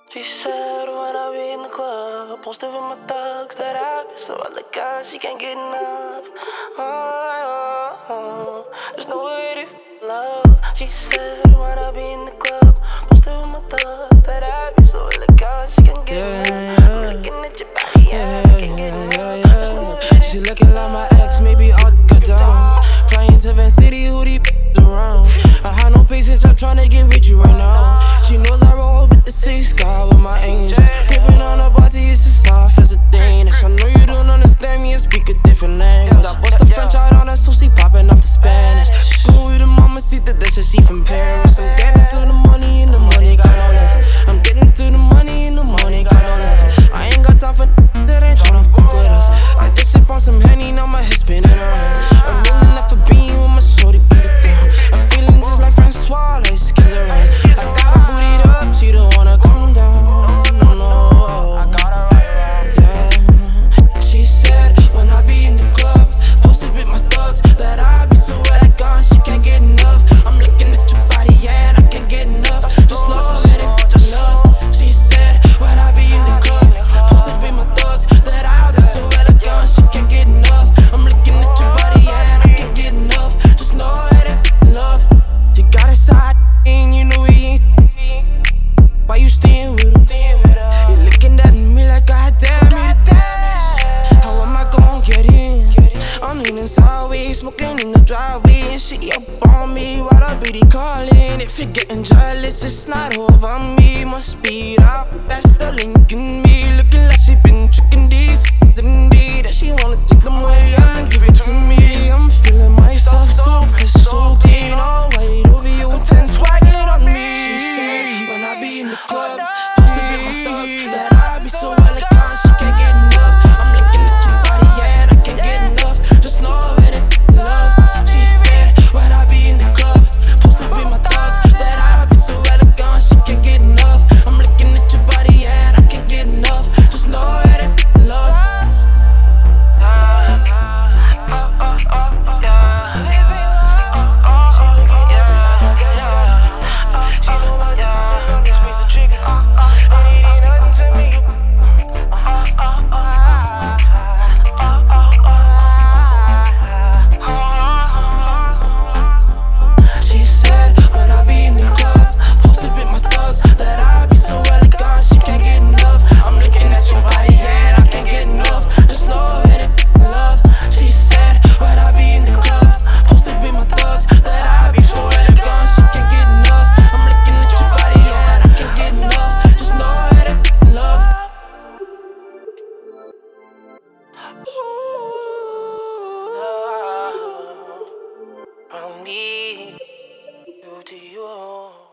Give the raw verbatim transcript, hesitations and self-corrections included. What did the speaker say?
She said when I be in the club, posted with my thugs that I be so elegant, she can't get enough. Oh, oh, oh. There's no way to love. She said when I be in the club, posted with my thugs that I be so elegant, she can't get yeah, enough. I'm looking at your body, yeah, I can't get enough. yeah, yeah. She looking like my ex, maybe I'll cut down. Flying to Van City, who these around? I had no patience, I'm tryna get with you right now. She knows I roll with the six God with my angels. Gripping on her body, it's as soft as a Danish. I know you don't understand me, I speak a different language. I bust the French out on her, so she popping off the Spanish. Going with the mamacita, that's just she from Paris. I'm getting to the money and the money got no left. I'm getting to the money and the money got no left. I ain't got time for that ain't tryna fuck with us. I just sip on some Henny, now my head spinning around. I'm rolling up for being with my shorty, beat it down. I'm feeling just like Francois, like skins around. I got her bootied up, she don't wanna come down. No, I got her right, yeah. She said when I be in the club, posted with my thugs, that I be so elegant, she can't get enough. I'm looking at your body, yeah, and I can't get enough. Just know that it just enough. She said when I be in the club, posted with my thugs, that I be so elegant, she can't get enough. I'm looking at your body, yeah, and I can't get enough. Just know that it enough. You got a side, and you know he ain't. Why you staying with him? You looking at me like goddamn me to how am I gon' get in? I'm leaning sideways, smoking in the driveway, and she up on me while I be calling. If you're getting jealous, it's not over me. Must speed up, that's the link in me. Looking like she been tricking these indeed. That she wanna take the money and give it to me. I'm feeling myself so fresh, so clean. All white over you with ten swagging on me. She said when I be in the club, posted with my thugs, that I be so elegant, she can't get enough. I'm looking at your body, yeah, and I can't get enough. Just know that it love. She said when I be in the club, posted with my thugs, that I be so elegant, she can't get enough. I'm looking at your body, yeah, and I can't get enough. Just know that it love. She said when I be in the club, posted with my thugs, that I be so elegant, she can't get enough. I'm looking at your body, yeah, and I can't get enough. Just know that it love. She said when I be in the club, posted with my thugs, that I be so elegant, she can't get enough. I'm looking at your body, yeah, and I can't get enough. Just know that it love. From me to you.